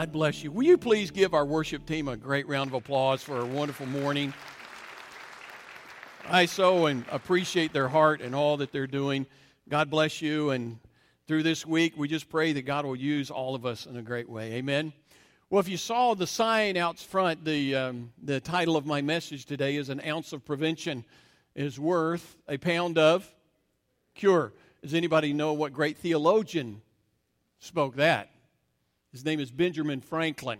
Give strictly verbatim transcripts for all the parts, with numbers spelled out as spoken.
God bless you. Will you please give our worship team a great round of applause for a wonderful morning? I so and appreciate their heart and all that they're doing. God bless you. And through this week, we just pray that God will use all of us in a great way. Amen. Well, if you saw the sign out front, the um, the title of my message today is "An Ounce of Prevention is Worth a Pound of Cure." Does anybody know what great theologian spoke that? His name is Benjamin Franklin.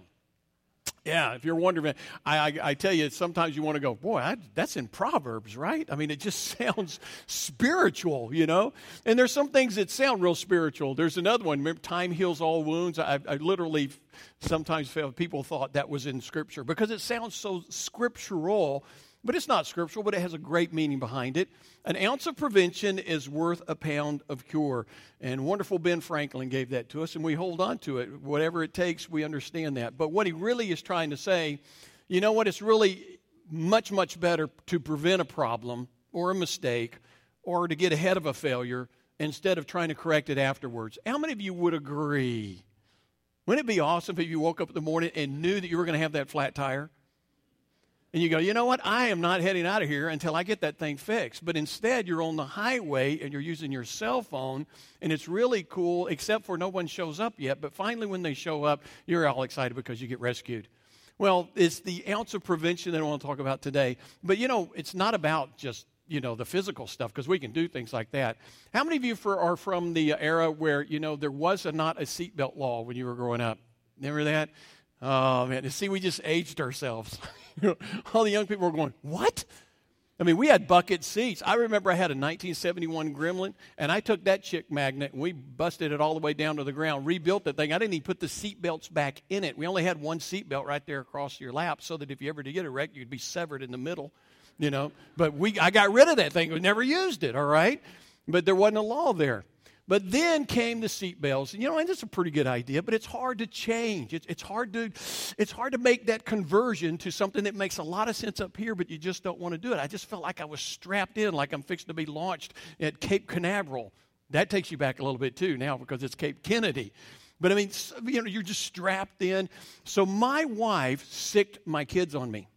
Yeah, if you're wondering, I, I, I tell you, sometimes you want to go, boy, I, that's in Proverbs, right? I mean, it just sounds spiritual, you know? And there's some things that sound real spiritual. There's another one, remember, time heals all wounds. I, I literally sometimes felt people thought that was in Scripture because it sounds so scriptural, but it's not scriptural, but it has a great meaning behind it. An ounce of prevention is worth a pound of cure. And wonderful Ben Franklin gave that to us, and we hold on to it. Whatever it takes, we understand that. But what he really is trying to say, you know what, it's really much, much better to prevent a problem or a mistake or to get ahead of a failure instead of trying to correct it afterwards. How many of you would agree? Wouldn't it be awesome if you woke up in the morning and knew that you were going to have that flat tire? And you go, you know what, I am not heading out of here until I get that thing fixed. But instead, you're on the highway and you're using your cell phone, and it's really cool, except for no one shows up yet. But finally, when they show up, you're all excited because you get rescued. Well, it's the ounce of prevention that I want to talk about today. But, you know, it's not about just, you know, the physical stuff, because we can do things like that. How many of you for, are from the era where, you know, there was a, not a seatbelt law when you were growing up? Remember that? Oh, man. See, we just aged ourselves. All the young people were going, what? I mean, we had bucket seats. I remember I had a nineteen seventy-one Gremlin, and I took that chick magnet, and we busted it all the way down to the ground, rebuilt that thing. I didn't even put the seat belts back in it. We only had one seat belt right there across your lap so that if you ever did get a wreck, you'd be severed in the middle, you know. But we, I got rid of that thing. We never used it, all right? But there wasn't a law there. But then came the seat belts. You know, and it's a pretty good idea, but it's hard to change. It's, it's hard to it's hard to make that conversion to something that makes a lot of sense up here, but you just don't want to do it. I just felt like I was strapped in, like I'm fixing to be launched at Cape Canaveral. That takes you back a little bit, too, now, because it's Cape Kennedy. But, I mean, you know, you're just strapped in. So my wife sicked my kids on me.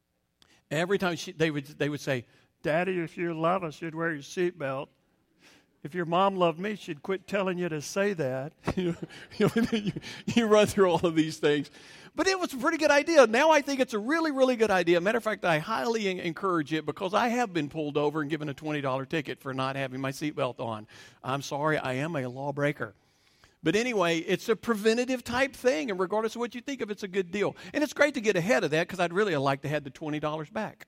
Every time she, they would they would say, Daddy, if you love us, you'd wear your seatbelt. If your mom loved me, she'd quit telling you to say that. you, know, you, you run through all of these things. But it was a pretty good idea. Now I think it's a really, really good idea. Matter of fact, I highly encourage it because I have been pulled over and given a twenty dollars ticket for not having my seatbelt on. I'm sorry, I am a lawbreaker. But anyway, it's a preventative type thing, and regardless of what you think of, it's a good deal. And it's great to get ahead of that because I'd really like to have the twenty dollars back.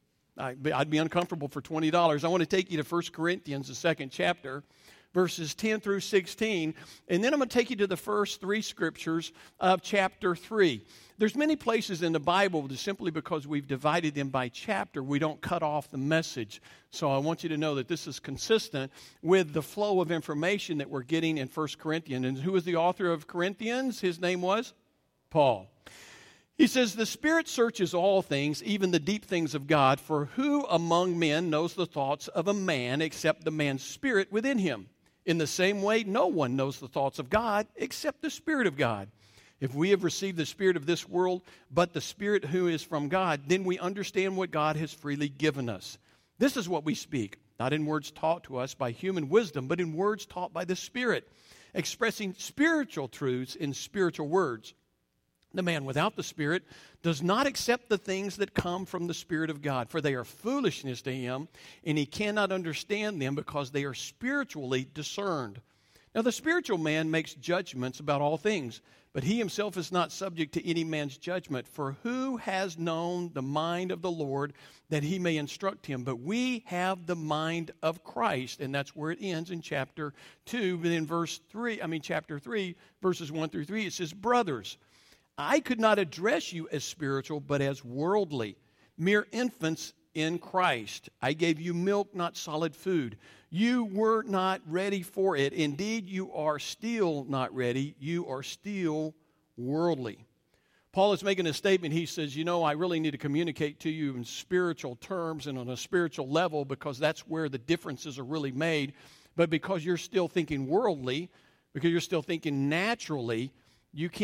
I'd be uncomfortable for twenty dollars. I want to take you to First Corinthians, the second chapter, verses ten through sixteen. And then I'm going to take you to the first three scriptures of chapter three. There's many places in the Bible that simply because we've divided them by chapter, we don't cut off the message. So I want you to know that this is consistent with the flow of information that we're getting in First Corinthians. And who was the author of Corinthians? His name was Paul. He says, the Spirit searches all things, even the deep things of God, for who among men knows the thoughts of a man except the man's spirit within him? In the same way, no one knows the thoughts of God except the Spirit of God. If we have received the spirit of this world, but the Spirit who is from God, then we understand what God has freely given us. This is what we speak, not in words taught to us by human wisdom, but in words taught by the Spirit, expressing spiritual truths in spiritual words. The man without the Spirit does not accept the things that come from the Spirit of God, for they are foolishness to him, and he cannot understand them because they are spiritually discerned. Now, the spiritual man makes judgments about all things, but he himself is not subject to any man's judgment. For who has known the mind of the Lord that he may instruct him? But we have the mind of Christ, and that's where it ends in chapter two. But in verse three, I mean chapter three, verses one through three, it says, brothers, I could not address you as spiritual, but as worldly, mere infants in Christ. I gave you milk, not solid food. You were not ready for it. Indeed, you are still not ready. You are still worldly. Paul is making a statement. He says, you know, I really need to communicate to you in spiritual terms and on a spiritual level because that's where the differences are really made. But because you're still thinking worldly, because you're still thinking naturally, you can't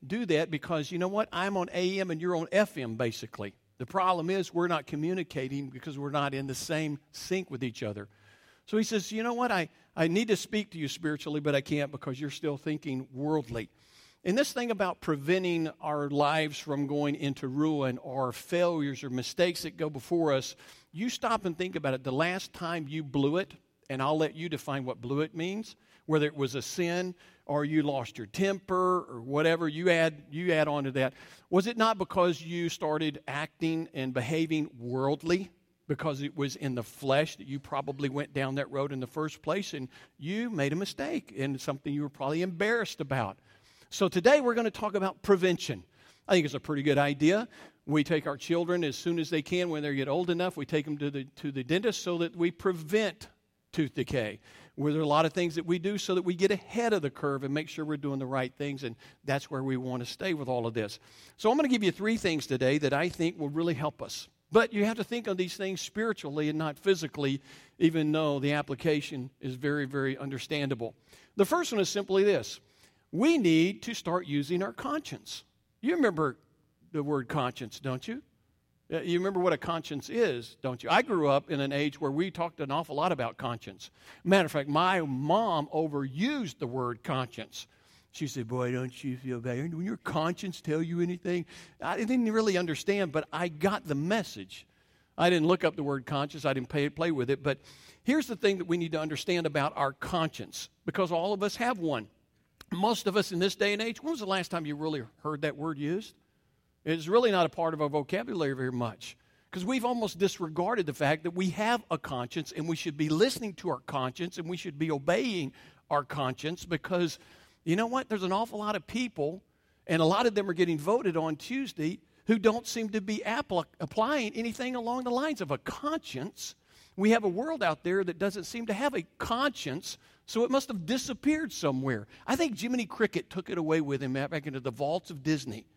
do that because, you know what, I'm on A M and you're on F M, basically. The problem is we're not communicating because we're not in the same sync with each other. So he says, you know what, I, I need to speak to you spiritually, but I can't because you're still thinking worldly. And this thing about preventing our lives from going into ruin or failures or mistakes that go before us, you stop and think about it. The last time you blew it, and I'll let you define what blew it means, whether it was a sin or you lost your temper or whatever, you add you add on to that. Was it not because you started acting and behaving worldly? Because it was in the flesh that you probably went down that road in the first place and you made a mistake and something you were probably embarrassed about. So today we're going to talk about prevention. I think it's a pretty good idea. We take our children as soon as they can when they get old enough. We take them to the to the dentist so that we prevent tooth decay. Where there are a lot of things that we do so that we get ahead of the curve and make sure we're doing the right things, and that's where we want to stay with all of this. So I'm going to give you three things today that I think will really help us. But you have to think of these things spiritually and not physically, even though the application is very, very understandable. The first one is simply this. We need to start using our conscience. You remember the word conscience, don't you? You remember what a conscience is, don't you? I grew up in an age where we talked an awful lot about conscience. Matter of fact, my mom overused the word conscience. She said, boy, don't you feel bad? When your conscience tell you anything? I didn't really understand, but I got the message. I didn't look up the word conscience. I didn't pay, play with it. But here's the thing that we need to understand about our conscience, because all of us have one. Most of us in this day and age, when was the last time you really heard that word used? It's really not a part of our vocabulary very much, because we've almost disregarded the fact that we have a conscience and we should be listening to our conscience and we should be obeying our conscience, because you know what? There's an awful lot of people, and a lot of them are getting voted on Tuesday, who don't seem to be appl- applying anything along the lines of a conscience. We have a world out there that doesn't seem to have a conscience, so it must have disappeared somewhere. I think Jiminy Cricket took it away with him back into the vaults of Disney.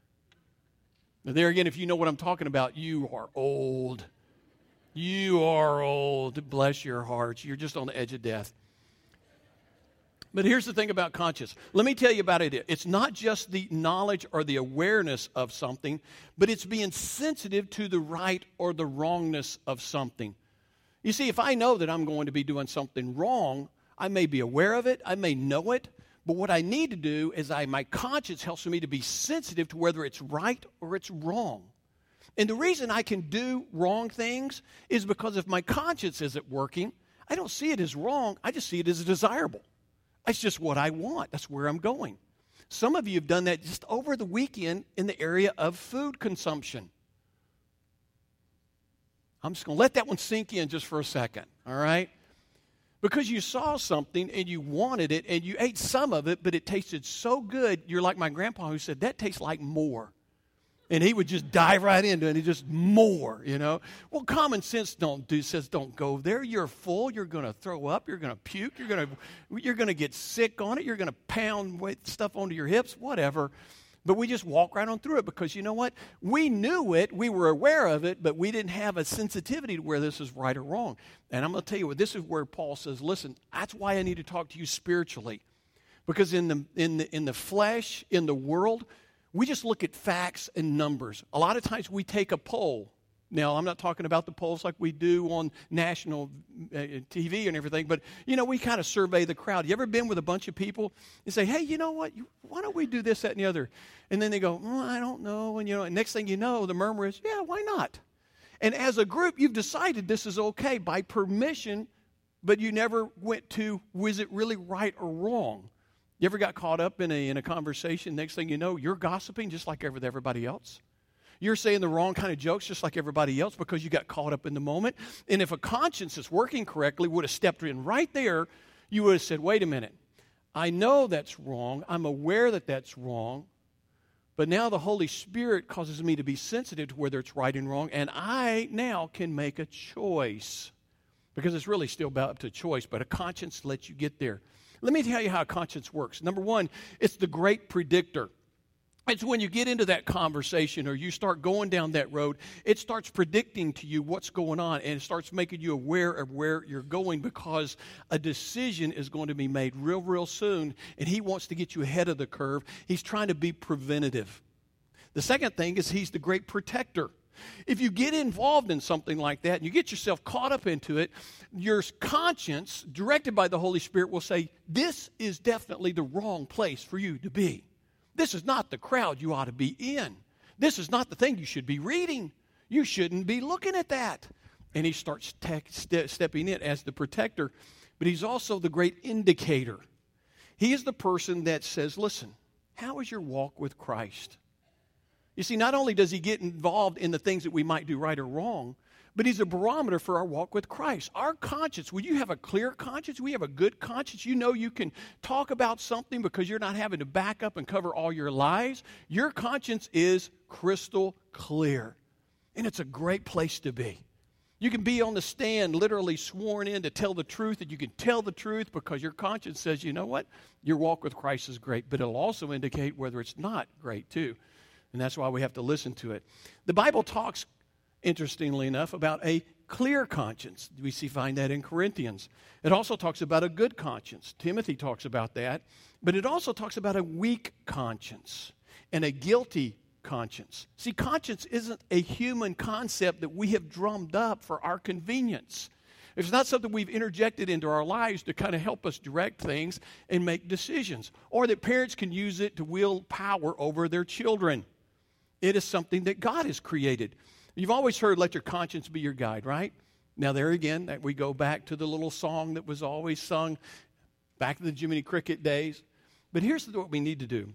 Now, there again, if you know what I'm talking about, you are old. You are old. Bless your hearts. You're just on the edge of death. But here's the thing about conscience. Let me tell you about it. It's not just the knowledge or the awareness of something, but it's being sensitive to the right or the wrongness of something. You see, if I know that I'm going to be doing something wrong, I may be aware of it, I may know it, but what I need to do is I, my conscience helps me to be sensitive to whether it's right or it's wrong. And the reason I can do wrong things is because if my conscience isn't working, I don't see it as wrong, I just see it as desirable. That's just what I want. That's where I'm going. Some of you have done that just over the weekend in the area of food consumption. I'm just going to let that one sink in just for a second, all right? Because you saw something and you wanted it and you ate some of it, but it tasted so good, you're like my grandpa who said, that tastes like more. And he would just dive right into it and just more, you know. Well, common sense don't do says don't go there. You're full. You're going to throw up. You're going to puke. You're going to you're going to get sick on it. You're going to pound stuff onto your hips, whatever. But we just walk right on through it because you know what? We knew it. We were aware of it, but we didn't have a sensitivity to where this is right or wrong. And I'm going to tell you what, this is where Paul says, listen, that's why I need to talk to you spiritually. Because in the in the in the flesh, in the world, we just look at facts and numbers. A lot of times we take a poll. Now, I'm not talking about the polls like we do on national uh, T V and everything, but, you know, we kind of survey the crowd. You ever been with a bunch of people and say, hey, you know what, why don't we do this, that, and the other? And then they go, oh, I don't know. And, you know, and next thing you know, the murmur is, yeah, why not? And as a group, you've decided this is okay by permission, but you never went to, was it really right or wrong? You ever got caught up in a in a conversation, next thing you know, you're gossiping just like everybody else? You're saying the wrong kind of jokes just like everybody else because you got caught up in the moment. And if a conscience is working correctly, would have stepped in right there, you would have said, wait a minute, I know that's wrong, I'm aware that that's wrong, but now the Holy Spirit causes me to be sensitive to whether it's right and wrong, and I now can make a choice. Because it's really still about up to choice, but a conscience lets you get there. Let me tell you how a conscience works. Number one, it's the great predictor. It's when you get into that conversation or you start going down that road, it starts predicting to you what's going on, and it starts making you aware of where you're going, because a decision is going to be made real, real soon, and he wants to get you ahead of the curve. He's trying to be preventative. The second thing is he's the great protector. If you get involved in something like that and you get yourself caught up into it, your conscience, directed by the Holy Spirit, will say, this is definitely the wrong place for you to be. This is not the crowd you ought to be in. This is not the thing you should be reading. You shouldn't be looking at that. And he starts te- ste- stepping in as the protector, but he's also the great indicator. He is the person that says, listen, how is your walk with Christ? You see, not only does he get involved in the things that we might do right or wrong, but he's a barometer for our walk with Christ. Our conscience, when you have a clear conscience, we have a good conscience, you know you can talk about something because you're not having to back up and cover all your lies. Your conscience is crystal clear, and it's a great place to be. You can be on the stand, literally sworn in to tell the truth, and you can tell the truth because your conscience says, you know what, your walk with Christ is great, but it'll also indicate whether it's not great too, and that's why we have to listen to it. The Bible talks, interestingly enough, about a clear conscience. We see find that in Corinthians. It also talks about a good conscience. Timothy talks about that. But it also talks about a weak conscience and a guilty conscience. See, conscience isn't a human concept that we have drummed up for our convenience. It's not something we've interjected into our lives to kind of help us direct things and make decisions, or that parents can use it to wield power over their children. It is something that God has created. You've always heard, let your conscience be your guide, right? Now, there again, that we go back to the little song that was always sung back in the Jiminy Cricket days. But here's what we need to do.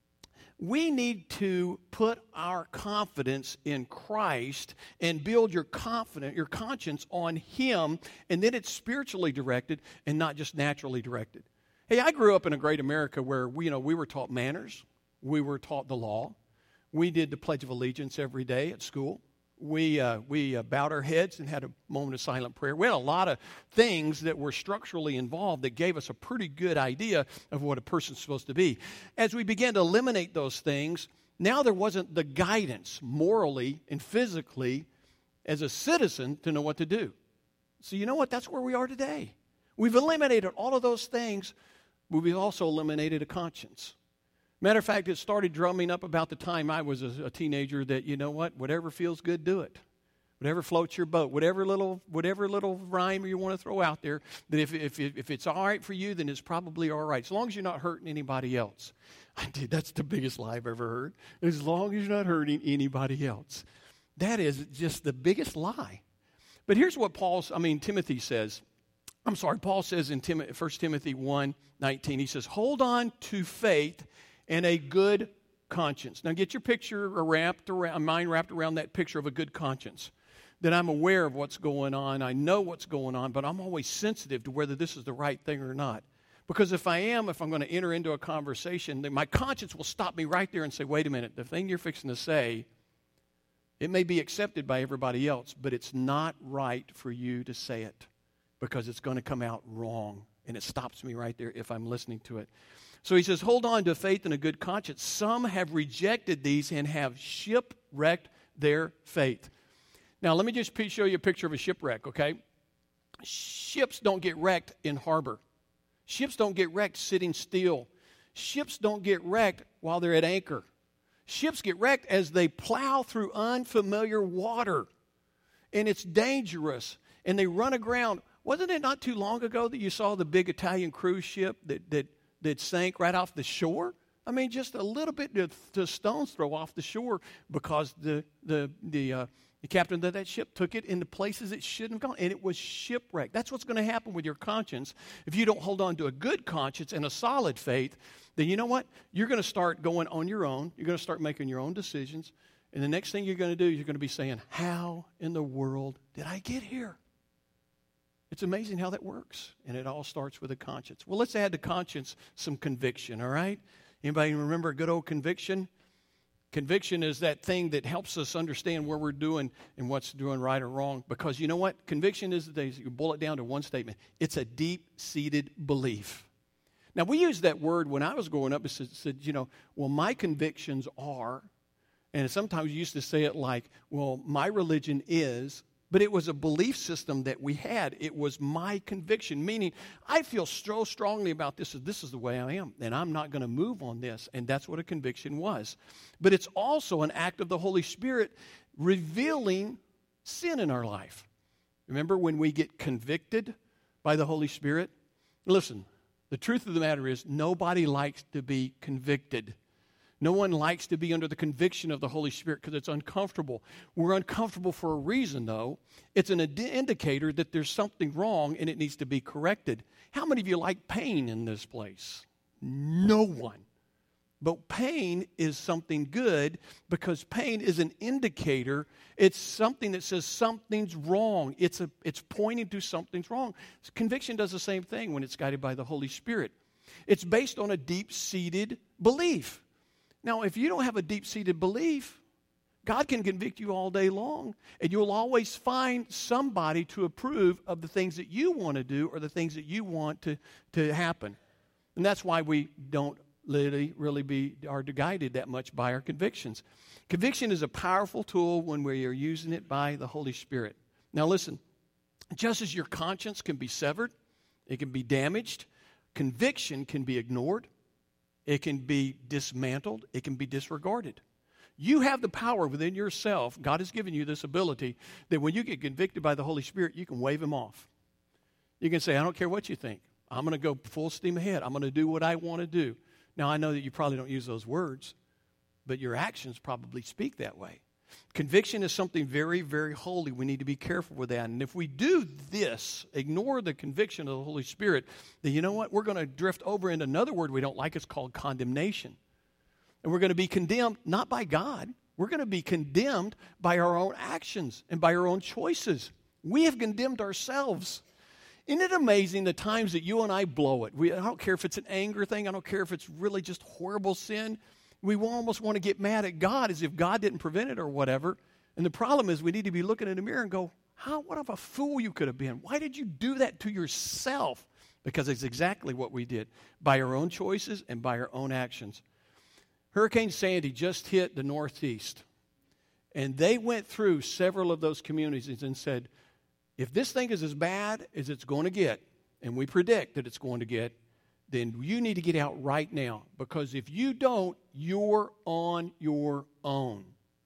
We need to put our confidence in Christ and build your confidence, your conscience on Him, and then it's spiritually directed and not just naturally directed. Hey, I grew up in a great America where we, you know, we were taught manners. We were taught the law. We did the Pledge of Allegiance every day at school. We uh, we uh, bowed our heads and had a moment of silent prayer. We had a lot of things that were structurally involved that gave us a pretty good idea of what a person's supposed to be. As we began to eliminate those things, now there wasn't the guidance morally and physically as a citizen to know what to do. So you know what? That's where we are today. We've eliminated all of those things, but we've also eliminated a conscience. Matter of fact, it started drumming up about the time I was a, a teenager that, you know what, whatever feels good, do it. Whatever floats your boat, whatever little whatever little rhyme you want to throw out there, that if, if, if it's all right for you, then it's probably all right, as long as you're not hurting anybody else. I did. That's the biggest lie I've ever heard. As long as you're not hurting anybody else. That is just the biggest lie. But here's what Paul, I mean, Timothy says. I'm sorry, Paul says in Tim, First Timothy one nineteen, he says, hold on to faith and a good conscience. Now get your picture wrapped around, mind wrapped around that picture of a good conscience. That I'm aware of what's going on, I know what's going on, but I'm always sensitive to whether this is the right thing or not. Because if I am, if I'm going to enter into a conversation, then my conscience will stop me right there and say, wait a minute, the thing you're fixing to say, it may be accepted by everybody else, but it's not right for you to say it because it's going to come out wrong. And it stops me right there if I'm listening to it. So he says, hold on to faith and a good conscience. Some have rejected these and have shipwrecked their faith. Now, let me just show you a picture of a shipwreck, okay? Ships don't get wrecked in harbor. Ships don't get wrecked sitting still. Ships don't get wrecked while they're at anchor. Ships get wrecked as they plow through unfamiliar water. And it's dangerous. And they run aground. Wasn't it not too long ago that you saw the big Italian cruise ship that that that sank right off the shore? I mean, just a little bit to, to stone's throw off the shore because the the the, uh, the captain of that ship took it into places it shouldn't have gone, and it was shipwrecked. That's what's going to happen with your conscience if you don't hold on to a good conscience and a solid faith. Then you know what? You're going to start going on your own. You're going to start making your own decisions, and the next thing you're going to do, you're going to be saying, "How in the world did I get here?" It's amazing how that works, and it all starts with a conscience. Well, let's add to conscience some conviction, all right? Anybody remember a good old conviction? Conviction is that thing that helps us understand where we're doing and what's doing right or wrong. Because you know what? Conviction is, you boil it down to one statement. It's a deep-seated belief. Now, we used that word when I was growing up. It said, said, you know, well, my convictions are, and sometimes we used to say it like, well, my religion is, but it was a belief system that we had. It was my conviction, meaning I feel so strongly about this, this is the way I am, and I'm not going to move on this, and that's what a conviction was. But it's also an act of the Holy Spirit revealing sin in our life. Remember when we get convicted by the Holy Spirit? Listen, the truth of the matter is nobody likes to be convicted. No one likes to be under the conviction of the Holy Spirit because it's uncomfortable. We're uncomfortable for a reason, though. It's an ind- indicator that there's something wrong and it needs to be corrected. How many of you like pain in this place? No one. But pain is something good because pain is an indicator. It's something that says something's wrong. It's a, it's pointing to something's wrong. Conviction does the same thing when it's guided by the Holy Spirit. It's based on a deep-seated belief. Now, if you don't have a deep-seated belief, God can convict you all day long, and you'll always find somebody to approve of the things that you want to do or the things that you want to, to happen. And that's why we don't really, really be are guided that much by our convictions. Conviction is a powerful tool when we are using it by the Holy Spirit. Now, listen, just as your conscience can be severed, it can be damaged, conviction can be ignored. It can be dismantled. It can be disregarded. You have the power within yourself. God has given you this ability that when you get convicted by the Holy Spirit, you can wave him off. You can say, I don't care what you think. I'm going to go full steam ahead. I'm going to do what I want to do. Now, I know that you probably don't use those words, but your actions probably speak that way. Conviction is something very, very holy. We need to be careful with that. And if we do this, ignore the conviction of the Holy Spirit, then you know what? We're going to drift over into another word we don't like. It's called condemnation. And we're going to be condemned not by God. We're going to be condemned by our own actions and by our own choices. We have condemned ourselves. Isn't it amazing the times that you and I blow it? We, I don't care if it's an anger thing. I don't care if it's really just horrible sin. We almost want to get mad at God as if God didn't prevent it or whatever. And the problem is we need to be looking in the mirror and go, how, what of a fool you could have been. Why did you do that to yourself? Because it's exactly what we did by our own choices and by our own actions. Hurricane Sandy just hit the Northeast. And they went through several of those communities and said, if this thing is as bad as it's going to get, and we predict that it's going to get, then you need to get out right now. Because if you don't, you're on your own.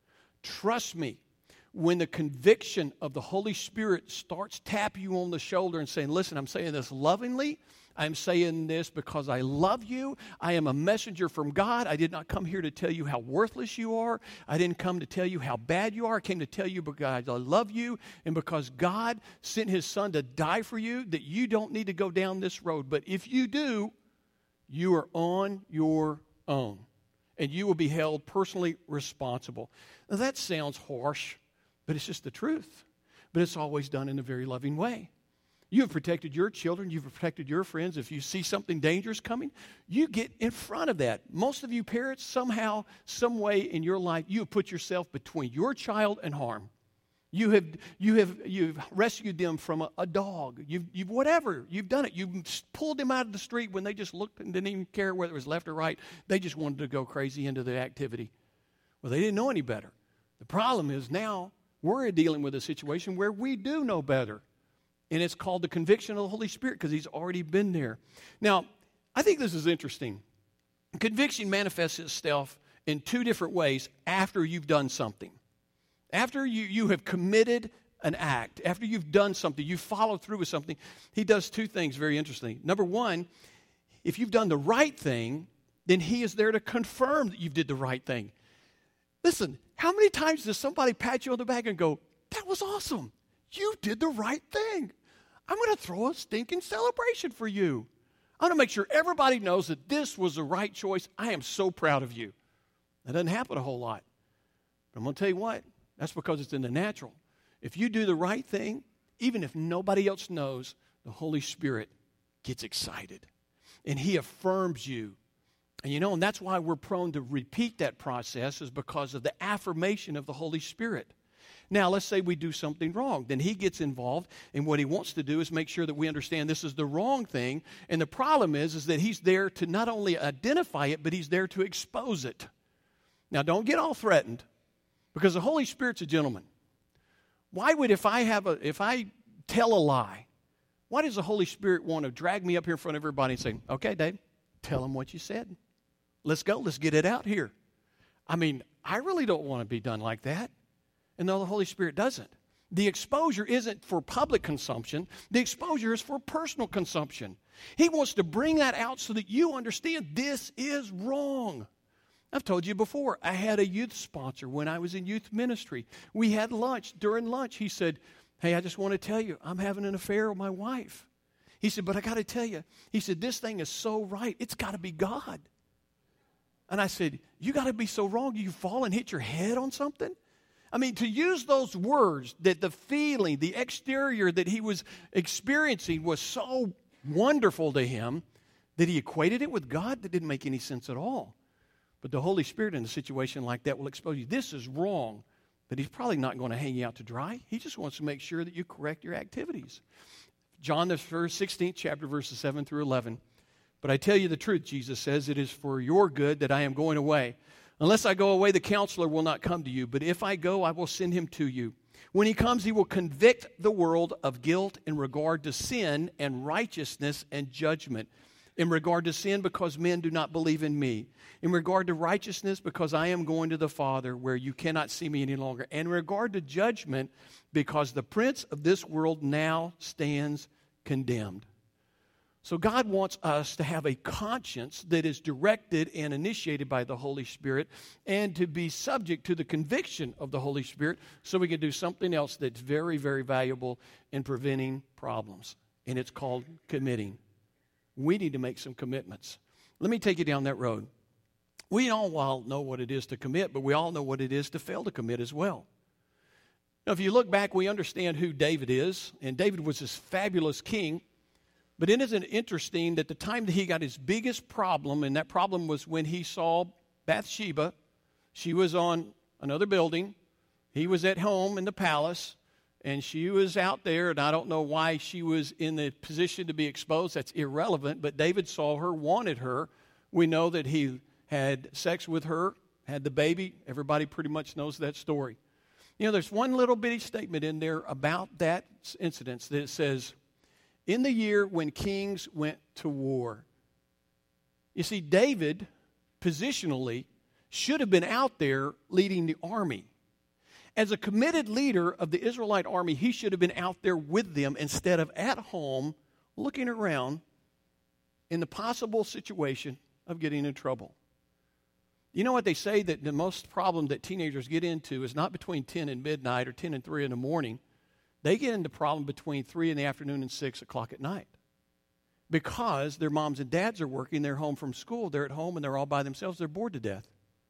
Trust me, when the conviction of the Holy Spirit starts tapping you on the shoulder and saying, listen, I'm saying this lovingly. I'm saying this because I love you. I am a messenger from God. I did not come here to tell you how worthless you are. I didn't come to tell you how bad you are. I came to tell you because I love you and because God sent his son to die for you, that you don't need to go down this road. But if you do, you are on your own, and you will be held personally responsible. Now, that sounds harsh, but it's just the truth. But it's always done in a very loving way. You have protected your children. You've protected your friends. If you see something dangerous coming, you get in front of that. Most of you parents, somehow, some way in your life, you have put yourself between your child and harm. You have, you have, you've rescued them from a, a dog. You've, you've whatever. You've done it. You've pulled them out of the street when they just looked and didn't even care whether it was left or right. They just wanted to go crazy into the activity. Well, they didn't know any better. The problem is now we're dealing with a situation where we do know better. And it's called the conviction of the Holy Spirit because he's already been there. Now, I think this is interesting. Conviction manifests itself in two different ways after you've done something. After you, you have committed an act, after you've done something, you follow through with something, he does two things very interesting. Number one, if you've done the right thing, then he is there to confirm that you did the right thing. Listen, how many times does somebody pat you on the back and go, that was awesome. You did the right thing. I'm going to throw a stinking celebration for you. I'm going to make sure everybody knows that this was the right choice. I am so proud of you. That doesn't happen a whole lot. But I'm going to tell you what, that's because it's in the natural. If you do the right thing, even if nobody else knows, the Holy Spirit gets excited. And he affirms you. And you know, and that's why we're prone to repeat that process, is because of the affirmation of the Holy Spirit. Now, let's say we do something wrong. Then he gets involved, and what he wants to do is make sure that we understand this is the wrong thing. And the problem is, is that he's there to not only identify it, but he's there to expose it. Now, don't get all threatened, because the Holy Spirit's a gentleman. Why would, if I have a, if I tell a lie, why does the Holy Spirit want to drag me up here in front of everybody and say, okay, Dave, tell them what you said. Let's go. Let's get it out here. I mean, I really don't want to be done like that. And no, the Holy Spirit doesn't. The exposure isn't for public consumption. The exposure is for personal consumption. He wants to bring that out so that you understand this is wrong. I've told you before, I had a youth sponsor when I was in youth ministry. We had lunch. During lunch, he said, hey, I just want to tell you, I'm having an affair with my wife. He said, but I got to tell you, he said, this thing is so right. It's got to be God. And I said, you got to be so wrong. You fall and hit your head on something? I mean, to use those words, that the feeling, the exterior that he was experiencing was so wonderful to him that he equated it with God, that didn't make any sense at all. But the Holy Spirit in a situation like that will expose you. This is wrong, but he's probably not going to hang you out to dry. He just wants to make sure that you correct your activities. John, the first sixteenth chapter, verses seven through eleven. But I tell you the truth, Jesus says, it is for your good that I am going away. Unless I go away, the counselor will not come to you. But if I go, I will send him to you. When he comes, he will convict the world of guilt in regard to sin and righteousness and judgment. In regard to sin, because men do not believe in me. In regard to righteousness, because I am going to the Father where you cannot see me any longer. And in regard to judgment, because the prince of this world now stands condemned. So God wants us to have a conscience that is directed and initiated by the Holy Spirit, and to be subject to the conviction of the Holy Spirit, so we can do something else that's very, very valuable in preventing problems. And it's called committing. We need to make some commitments. Let me take you down that road. We all know what it is to commit, but we all know what it is to fail to commit as well. Now, if you look back, we understand who David is, and David was this fabulous king. But isn't it interesting that the time that he got his biggest problem, and that problem was when he saw Bathsheba. She was on another building. He was at home in the palace, and she was out there, and I don't know why she was in the position to be exposed. That's irrelevant, but David saw her, wanted her. We know that he had sex with her, had the baby. Everybody pretty much knows that story. You know, there's one little bitty statement in there about that incident that it says, in the year when kings went to war. You see, David, positionally, should have been out there leading the army. As a committed leader of the Israelite army, he should have been out there with them instead of at home looking around in the possible situation of getting in trouble. You know what they say, that the most problem that teenagers get into is not between ten and midnight or ten and three in the morning. They get into problem between three in the afternoon and six o'clock at night. Because their moms and dads are working, they're home from school, they're at home, and they're all by themselves, they're bored to death.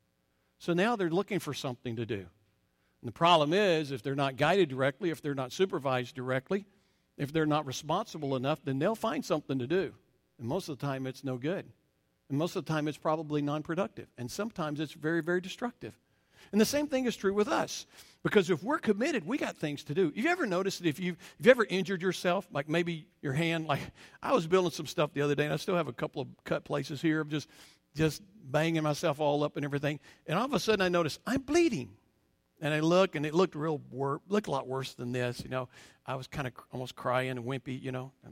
So now they're looking for something to do. And the problem is, if they're not guided directly, if they're not supervised directly, if they're not responsible enough, then they'll find something to do. And most of the time, it's no good. And most of the time, it's probably non-productive. And sometimes it's very, very destructive. And the same thing is true with us. Because if we're committed, we got things to do. Have you ever noticed that if you've, if you ever injured yourself, like maybe your hand, like I was building some stuff the other day, and I still have a couple of cut places here of just, just banging myself all up and everything. And all of a sudden I noticed I'm bleeding. And I look, and it looked real wor- looked a lot worse than this. You know, I was kind of almost crying and wimpy, you know.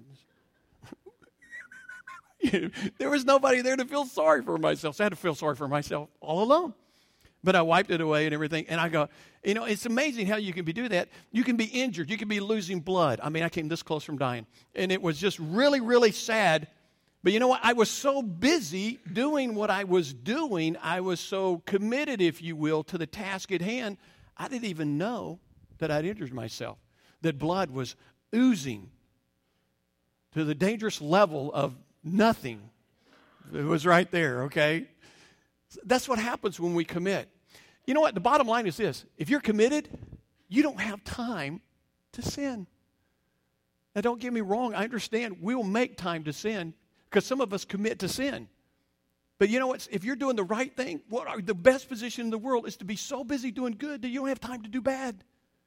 There was nobody there to feel sorry for myself. So I had to feel sorry for myself all alone. But I wiped it away and everything. And I go, you know, it's amazing how you can be do that. You can be injured. You can be losing blood. I mean, I came this close from dying. And it was just really, really sad. But you know what? I was so busy doing what I was doing. I was so committed, if you will, to the task at hand. I didn't even know that I'd injured myself. That blood was oozing to the dangerous level of nothing. It was right there, okay? That's what happens when we commit. You know what? The bottom line is this. If you're committed, you don't have time to sin. Now, don't get me wrong. I understand we'll make time to sin because some of us commit to sin. But you know what? If you're doing the right thing, what are the best position in the world is to be so busy doing good that you don't have time to do bad.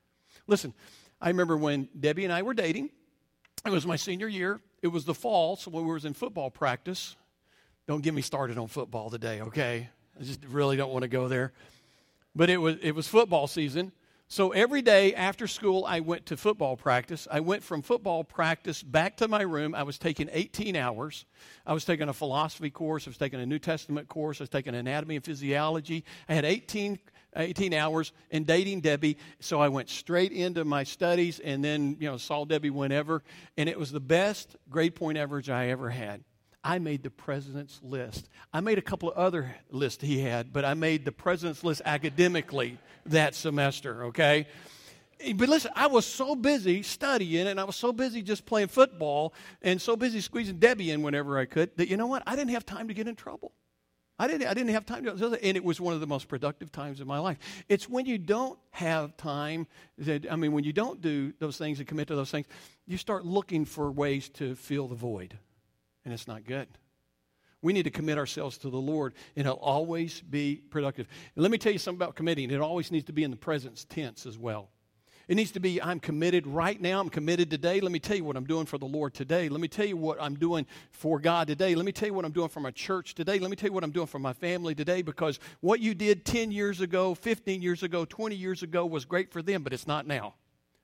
Listen, I remember when Debbie and I were dating. It was my senior year. It was the fall, so when we was in football practice. Don't get me started on football today, okay? I just really don't want to go there. But it was it was football season. So every day after school, I went to football practice. I went from football practice back to my room. I was taking eighteen hours. I was taking a philosophy course. I was taking a New Testament course. I was taking anatomy and physiology. I had eighteen, eighteen hours in dating Debbie. So I went straight into my studies and then, you know, saw Debbie whenever. And it was the best grade point average I ever had. I made the president's list. I made a couple of other lists he had, but I made the president's list academically that semester, okay? But listen, I was so busy studying, and I was so busy just playing football, and so busy squeezing Debbie in whenever I could, that you know what? I didn't have time to get in trouble. I didn't, I didn't have time to, and it was one of the most productive times of my life. It's when you don't have time, that, I mean, when you don't do those things and commit to those things, you start looking for ways to fill the void. And it's not good. We need to commit ourselves to the Lord, and it'll always be productive. And let me tell you something about committing. It always needs to be in the present tense as well. It needs to be, I'm committed right now. I'm committed today. Let me tell you what I'm doing for the Lord today. Let me tell you what I'm doing for God today. Let me tell you what I'm doing for my church today. Let me tell you what I'm doing for my family today, because what you did ten years ago, fifteen years ago, twenty years ago was great for them, but it's not now.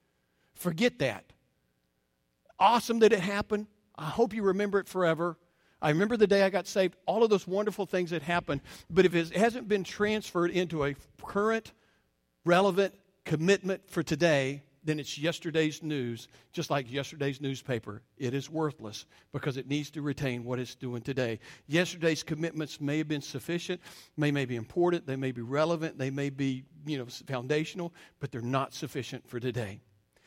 Forget that. Awesome that it happened. I hope you remember it forever. I remember the day I got saved, all of those wonderful things that happened. But if it hasn't been transferred into a current, relevant commitment for today, then it's yesterday's news, just like yesterday's newspaper. It is worthless because it needs to retain what it's doing today. Yesterday's commitments may have been sufficient, may, may be important, they may be relevant, they may be, you know, foundational, but they're not sufficient for today.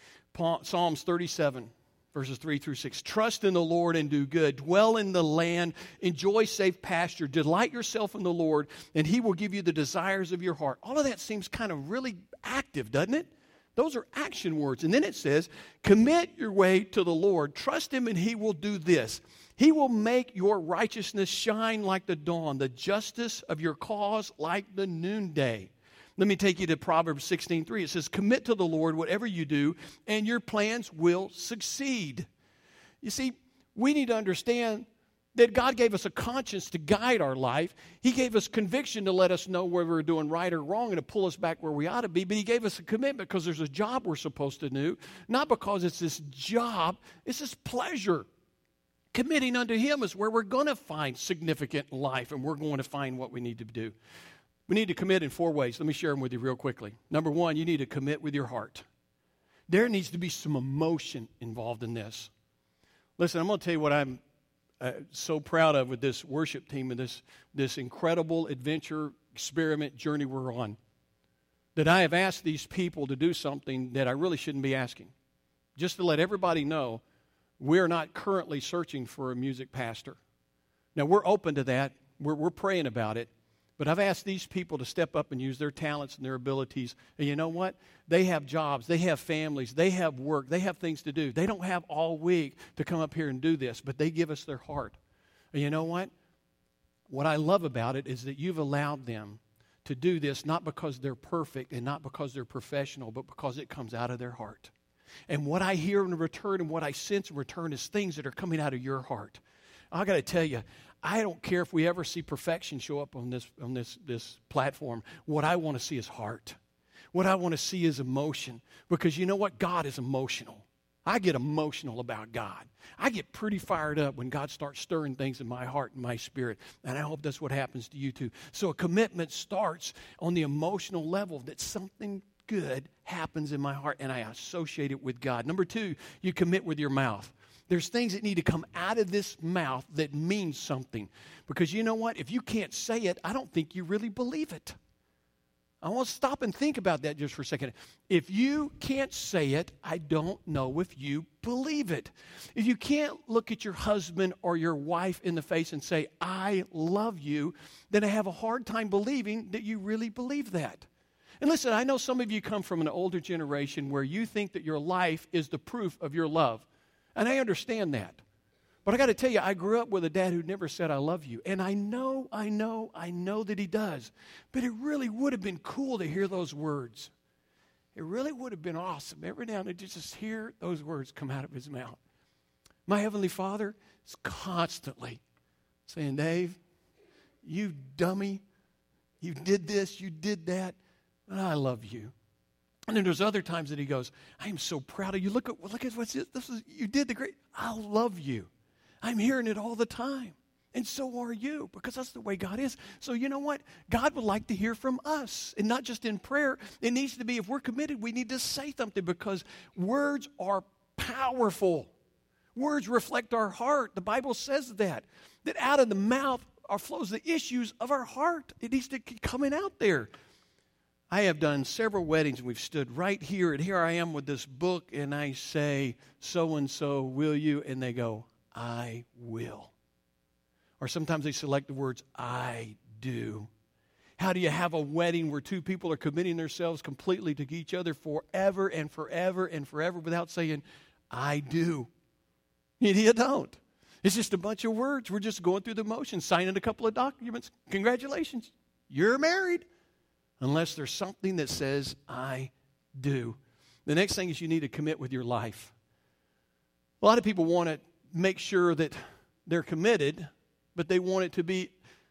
Psalms thirty-seven. Verses three through six. Trust in the Lord and do good. Dwell in the land. Enjoy safe pasture. Delight yourself in the Lord, and He will give you the desires of your heart. All of that seems kind of really active, doesn't it? Those are action words. And then it says, commit your way to the Lord. Trust Him, and He will do this. He will make your righteousness shine like the dawn, the justice of your cause like the noonday. Let me take you to Proverbs sixteen three. It says, commit to the Lord whatever you do, and your plans will succeed. You see, we need to understand that God gave us a conscience to guide our life. He gave us conviction to let us know whether we're doing right or wrong and to pull us back where we ought to be. But He gave us a commitment because there's a job we're supposed to do, not because it's this job, it's this pleasure. Committing unto Him is where we're going to find significant life, and we're going to find what we need to do. We need to commit in four ways. Let me share them with you real quickly. Number one, you need to commit with your heart. There needs to be some emotion involved in this. Listen, I'm going to tell you what I'm uh, so proud of with this worship team and this, this incredible adventure, experiment, journey we're on. That I have asked these people to do something that I really shouldn't be asking. Just to let everybody know, we're not currently searching for a music pastor. Now, we're open to that. We're, we're praying about it. But I've asked these people to step up and use their talents and their abilities. And you know what? They have jobs. They have families. They have work. They have things to do. They don't have all week to come up here and do this, but they give us their heart. And you know what? What I love about it is that you've allowed them to do this not because they're perfect and not because they're professional, but because it comes out of their heart. And what I hear in return and what I sense in return is things that are coming out of your heart. I got to tell you, I don't care if we ever see perfection show up on this on this this platform. What I want to see is heart. What I want to see is emotion. Because you know what? God is emotional. I get emotional about God. I get pretty fired up when God starts stirring things in my heart and my spirit. And I hope that's what happens to you too. So a commitment starts on the emotional level that something good happens in my heart and I associate it with God. Number two, you commit with your mouth. There's things that need to come out of this mouth that mean something. Because you know what? If you can't say it, I don't think you really believe it. I want to stop and think about that just for a second. If you can't say it, I don't know if you believe it. If you can't look at your husband or your wife in the face and say, I love you, then I have a hard time believing that you really believe that. And listen, I know some of you come from an older generation where you think that your life is the proof of your love. And I understand that. But I got to tell you, I grew up with a dad who never said, I love you. And I know, I know, I know that he does. But it really would have been cool to hear those words. it really would have been awesome every now and then to just hear those words come out of his mouth. My Heavenly Father is constantly saying, Dave, you dummy, you did this, you did that, and I love you. And then there's other times that he goes, I am so proud of you. Look at look at what's this. This is you did the great. I love you. I'm hearing it all the time. And so are you, because that's the way God is. So you know what? God would like to hear from us, and not just in prayer. It needs to be, if we're committed, we need to say something, because words are powerful. Words reflect our heart. The Bible says that, that out of the mouth are flows the issues of our heart. It needs to keep coming out there. I have done several weddings, and we've stood right here, and here I am with this book, and I say, so-and-so, will you? And they go, I will. Or sometimes they select the words, I do. How do you have a wedding where two people are committing themselves completely to each other forever and forever and forever without saying, I do? You don't. It's just a bunch of words. We're just going through the motions, signing a couple of documents. Congratulations, you're married. Unless there's something that says, I do. The next thing is you need to commit with your life. A lot of people want to make sure that they're committed, but they want it to be,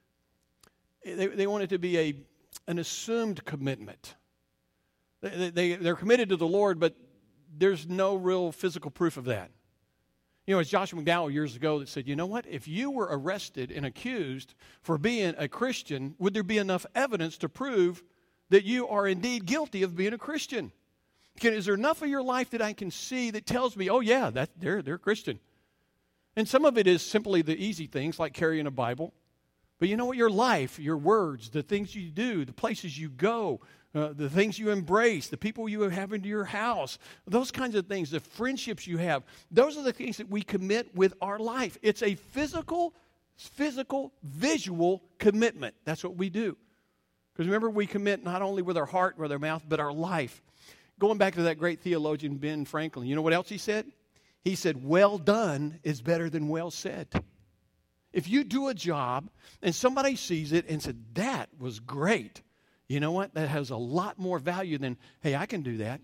they, they want it to be a, an assumed commitment. They, they, they're committed to the Lord, but there's no real physical proof of that. You know, it's Joshua McDowell years ago that said, you know what? If you were arrested and accused for being a Christian, would there be enough evidence to prove that you are indeed guilty of being a Christian? Can, is there enough of your life that I can see that tells me, oh yeah, that, they're, they're Christian? And some of it is simply the easy things like carrying a Bible. But you know what? Your life, your words, the things you do, the places you go, uh, the things you embrace, the people you have into your house, those kinds of things, the friendships you have, those are the things that we commit with our life. It's a physical, physical, visual commitment. That's what we do. Because remember, we commit not only with our heart, with our mouth, but our life. Going back to that great theologian, Ben Franklin, you know what else he said? He said, well done is better than well said. If you do a job and somebody sees it and said, that was great, you know what? That has a lot more value than, hey, I can do that.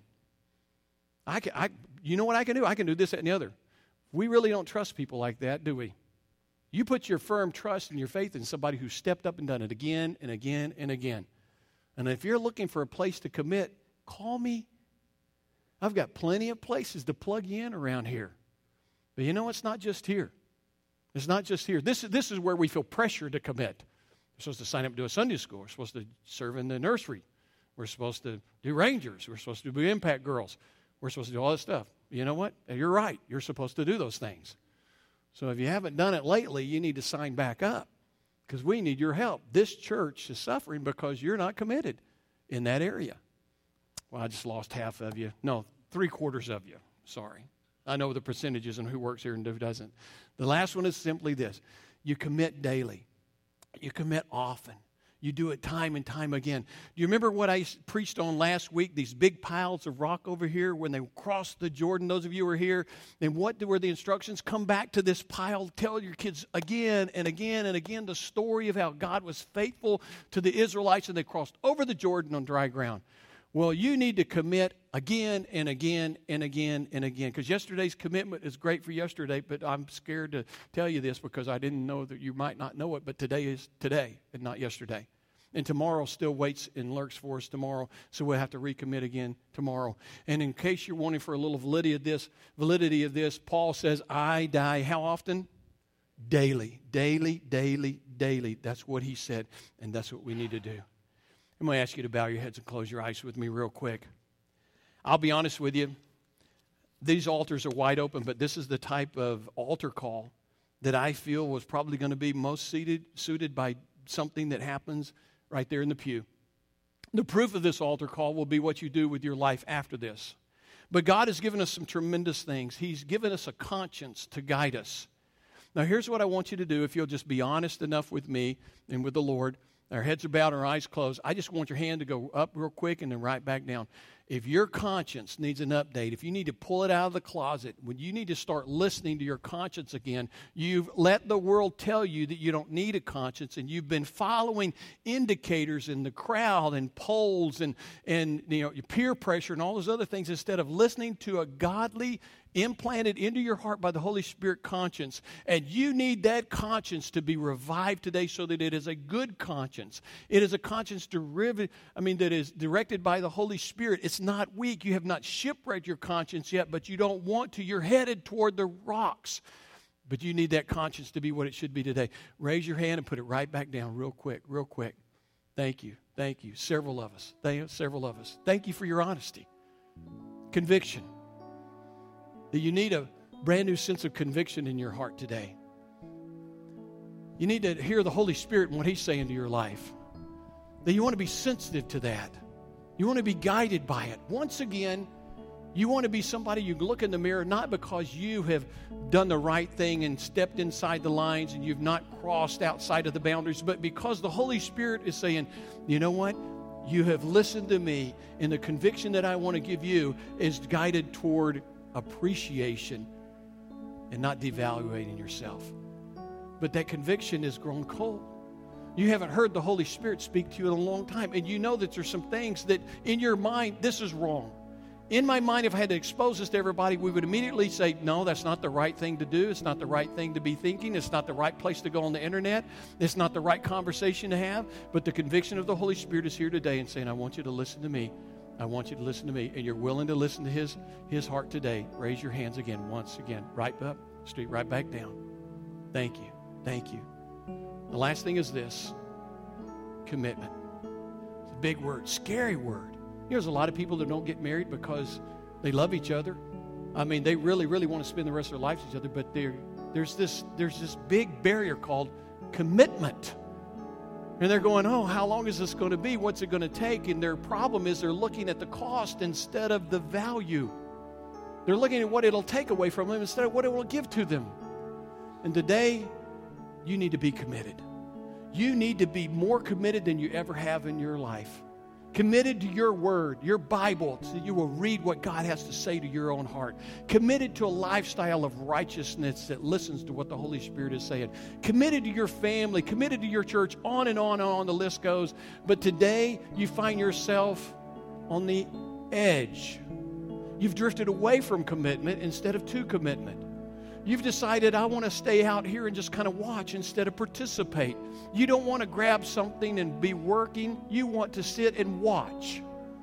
I can, I, you know what I can do? I can do this, that, and the other. We really don't trust people like that, do we? You put your firm trust and your faith in somebody who stepped up and done it again and again and again. And if you're looking for a place to commit, call me. I've got plenty of places to plug you in around here. But you know, it's not just here. It's not just here. This, this is where we feel pressure to commit. We're supposed to sign up to a Sunday school. We're supposed to serve in the nursery. We're supposed to do Rangers. We're supposed to do Impact Girls. We're supposed to do all this stuff. You know what? You're right. You're supposed to do those things. So if you haven't done it lately, you need to sign back up, because we need your help. This church is suffering because you're not committed in that area. Well, I just lost half of you. No, three quarters of you. Sorry. I know the percentages and who works here and who doesn't. The last one is simply this. You commit daily. You commit often. You do it time and time again. Do you remember what I preached on last week? These big piles of rock over here when they crossed the Jordan. Those of you who were here. And what were the instructions? Come back to this pile. Tell your kids again and again and again the story of how God was faithful to the Israelites and they crossed over the Jordan on dry ground. Well, you need to commit again and again and again and again. Because yesterday's commitment is great for yesterday, but I'm scared to tell you this because I didn't know that you might not know it, but today is today and not yesterday. And tomorrow still waits and lurks for us tomorrow, so we'll have to recommit again tomorrow. And in case you're wanting for a little validity of this, validity of this, Paul says, I die how often? Daily, daily, daily, daily. That's what he said, and that's what we need to do. I'm going to ask you to bow your heads and close your eyes with me real quick. I'll be honest with you. These altars are wide open, but this is the type of altar call that I feel was probably going to be most suited, suited by something that happens right there in the pew. The proof of this altar call will be what you do with your life after this. But God has given us some tremendous things. He's given us a conscience to guide us. Now, here's what I want you to do. If you'll just be honest enough with me and with the Lord. Our heads are bowed, our eyes closed. I just want your hand to go up real quick and then right back down. if your conscience needs an update, if you need to pull it out of the closet, when you need to start listening to your conscience again, you've let the world tell you that you don't need a conscience, and you've been following indicators in the crowd and polls and, and you know, peer pressure and all those other things instead of listening to a godly, implanted into your heart by the Holy Spirit conscience. And you need that conscience to be revived today so that it is a good conscience. It is a conscience deriv- I mean, that is directed by the Holy Spirit. It's not weak. You have not shipwrecked your conscience yet, but you don't want to. You're headed toward the rocks. But you need that conscience to be what it should be today. Raise your hand and put it right back down real quick, real quick. Thank you. Thank you. Several of us. Thank you, several of us. Thank you for your honesty. Conviction. That you need a brand new sense of conviction in your heart today. You need to hear the Holy Spirit and what He's saying to your life. That you want to be sensitive to that. You want to be guided by it. Once again, you want to be somebody you look in the mirror not because you have done the right thing and stepped inside the lines and you've not crossed outside of the boundaries, but because the Holy Spirit is saying, you know what? You have listened to me, and the conviction that I want to give you is guided toward appreciation and not devaluating yourself. But that conviction has grown cold. You haven't heard the Holy Spirit speak to you in a long time, and you know that there's some things that in your mind, this is wrong. In my mind, if I had to expose this to everybody, we would immediately say, no, that's not the right thing to do. It's not the right thing to be thinking. It's not the right place to go on the internet. It's not the right conversation to have. But the conviction of the Holy Spirit is here today and saying, I want you to listen to me. I want you to listen to me. And you're willing to listen to his, his heart today. Raise your hands again, once again. Right up, straight right back down. Thank you. Thank you. The last thing is this. Commitment. It's a big word, scary word. You know, there's a lot of people that don't get married because they love each other. I mean, they really, really want to spend the rest of their lives with each other, but there's this, there's this big barrier called commitment. And they're going, oh, how long is this going to be? What's it going to take? And their problem is they're looking at the cost instead of the value. They're looking at what it'll take away from them instead of what it will give to them. And today, you need to be committed. You need to be more committed than you ever have in your life. Committed to your word, your Bible, so that you will read what God has to say to your own heart. Committed to a lifestyle of righteousness that listens to what the Holy Spirit is saying. Committed to your family, committed to your church, on and on and on the list goes. But today, you find yourself on the edge. You've drifted away from commitment instead of to commitment. You've decided, I want to stay out here and just kind of watch instead of participate. You don't want to grab something and be working. You want to sit and watch.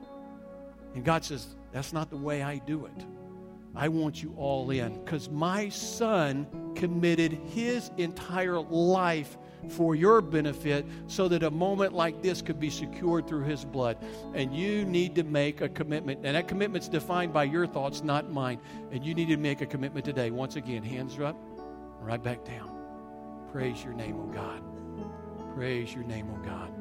And God says, that's not the way I do it. I want you all in because my son committed his entire life for your benefit so that a moment like this could be secured through his blood. And you need to make a commitment. And that commitment's defined by your thoughts, not mine. And you need to make a commitment today. Once again, hands are up, right back down. Praise your name, oh God. Praise your name, oh God.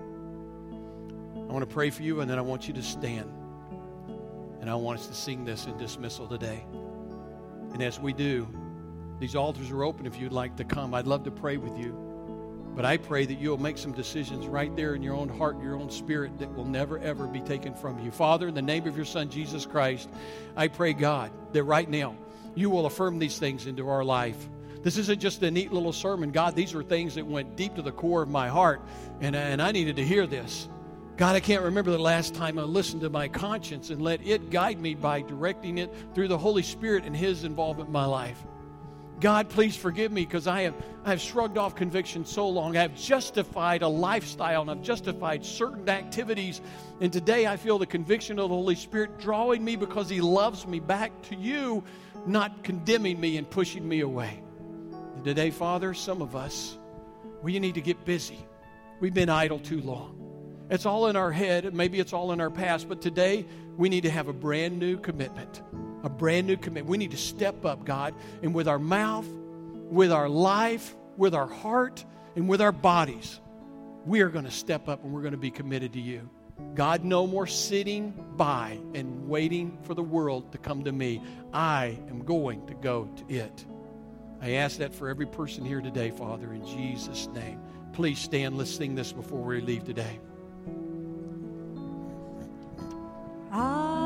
I want to pray for you, and then I want you to stand. And I want us to sing this in dismissal today. And as we do, these altars are open if you'd like to come. I'd love to pray with you. But I pray that you'll make some decisions right there in your own heart, your own spirit, that will never, ever be taken from you. Father, in the name of your Son, Jesus Christ, I pray, God, that right now you will affirm these things into our life. This isn't just a neat little sermon. God, these are things that went deep to the core of my heart, and, and I needed to hear this. God, I can't remember the last time I listened to my conscience and let it guide me by directing it through the Holy Spirit and His involvement in my life. God, please forgive me because I have, I have shrugged off conviction so long. I have justified a lifestyle and I've justified certain activities. And today I feel the conviction of the Holy Spirit drawing me because He loves me back to you, not condemning me and pushing me away. And today, Father, some of us, we need to get busy. We've been idle too long. It's all in our head. Maybe it's all in our past. But today we need to have a brand new commitment. A brand new commitment. We need to step up, God, and with our mouth, with our life, with our heart, and with our bodies, we are going to step up and we're going to be committed to you. God, no more sitting by and waiting for the world to come to me. I am going to go to it. I ask that for every person here today, Father, in Jesus' name. Please stand. Let's sing this before we leave today. I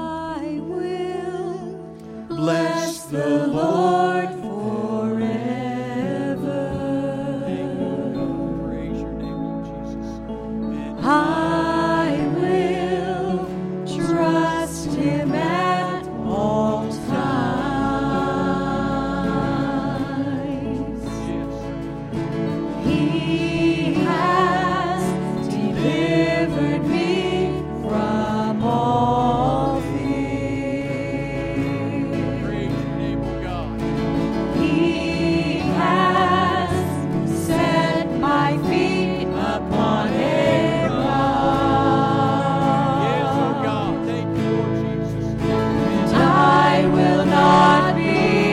the Lord forever. Praise your name, Lord Jesus. Amen. I will trust Him at all times. Yes. He has delivered me from all fear. Praise your name, oh God. He has set my feet upon a rock. Yes, oh God. Thank you, Lord Jesus. And I will not be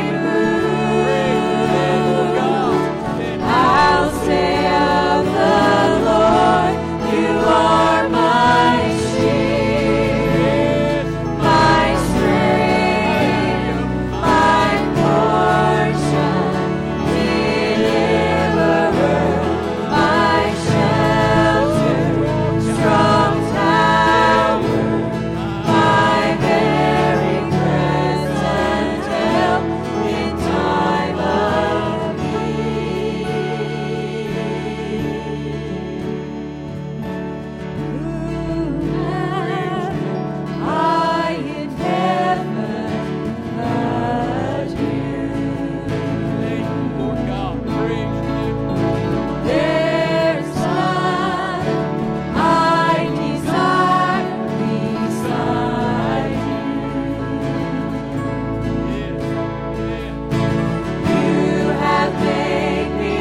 moved. I'll say of the Lord, you are my shield, my strength, my portion, deliverer, my shelter, strong tower, my very present help in time of need. Who have I in heaven but you? Thank you, Lord God. Praise your name. There's none I desire beside Yes. Yes. you. You have made me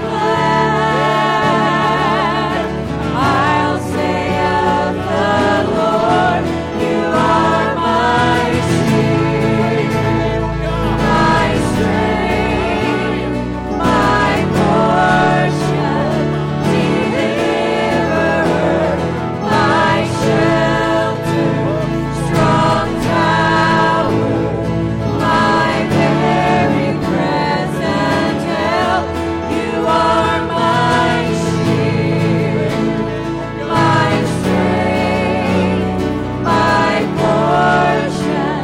glad. I'll say of the Lord, you are my shield, my strength, my portion, deliverer, my shelter, strong tower, my very present help. You are my shield, my strength, my portion,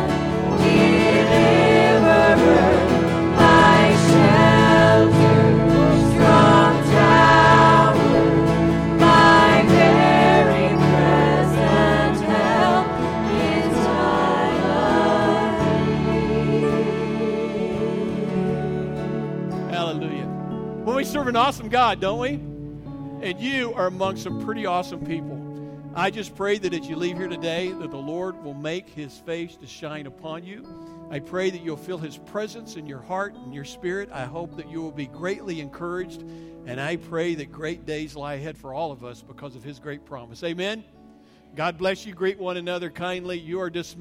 deliverer, my shelter, strong tower, my very present help in time of need. Hallelujah. Well, we serve an awesome God, don't we? And you are among some pretty awesome people. I just pray that as you leave here today, that the Lord will make His face to shine upon you. I pray that you'll feel His presence in your heart and your spirit. I hope that you will be greatly encouraged. And I pray that great days lie ahead for all of us because of His great promise. Amen. God bless you. Greet one another kindly. You are dismissed.